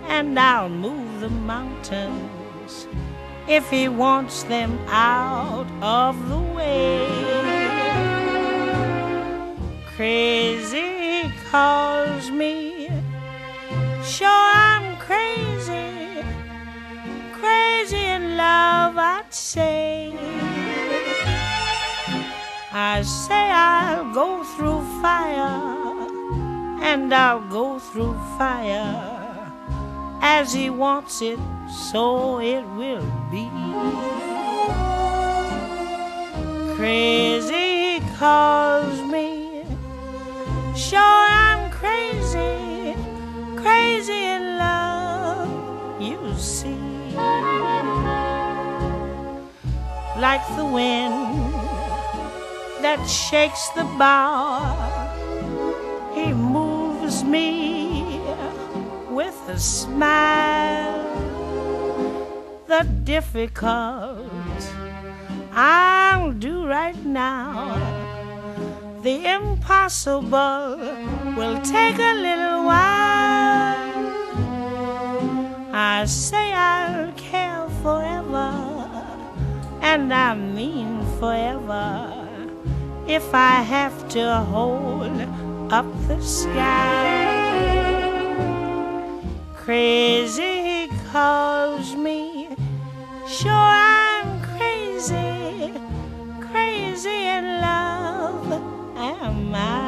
and I'll move the mountains if he wants them out of the way. Crazy calls me, sure I'm crazy, crazy in love I'd say. I say I'll go through fire, and I'll go through fire. As he wants it, so it will be. Crazy calls me, sure I'm crazy, crazy in love, you see. Like the wind that shakes the bough, he moves me with a smile. The difficult I'll do right now, the impossible will take a little while. I say I'll care forever, and I mean forever, if I have to hold up the sky. Crazy calls me, sure I'm crazy, crazy in love am I.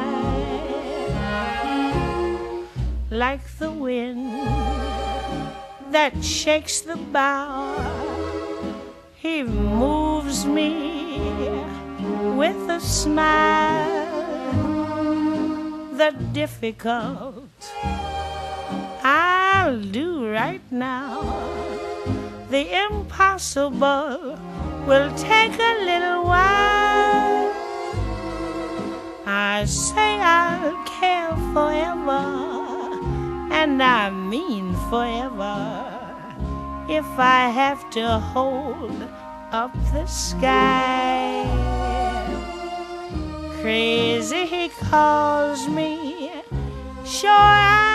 Like the wind that shakes the bough, he moves me with a smile. The difficult I'll do right now, the impossible will take a little while. I say I'll care forever, and I mean forever, if I have to hold up the sky. Crazy he calls me, sure